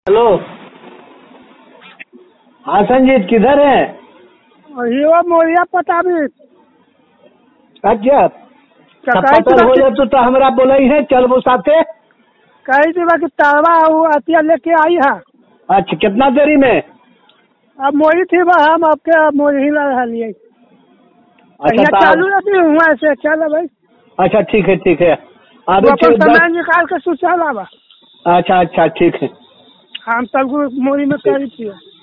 Hello. हाँ संजीत, किधर है? ये मोरिया पता भी अच्छा, कही पता हो जाए तो हमरा बोले है चल वो साथे। कही थी कि तारवा अतिया लेके आई है। अच्छा, कितना देरी में? अब मोरी थी वह हम आपके मोरी ही ला रहा लिए। अच्छा चालू रहती हुआ ऐसे चल भाई। अच्छा ठीक है ठीक है। वो अपन समय निकाल के सुचल आवा। अच्छा अच्छा ठीक है। हम तब मोरी में करी थी।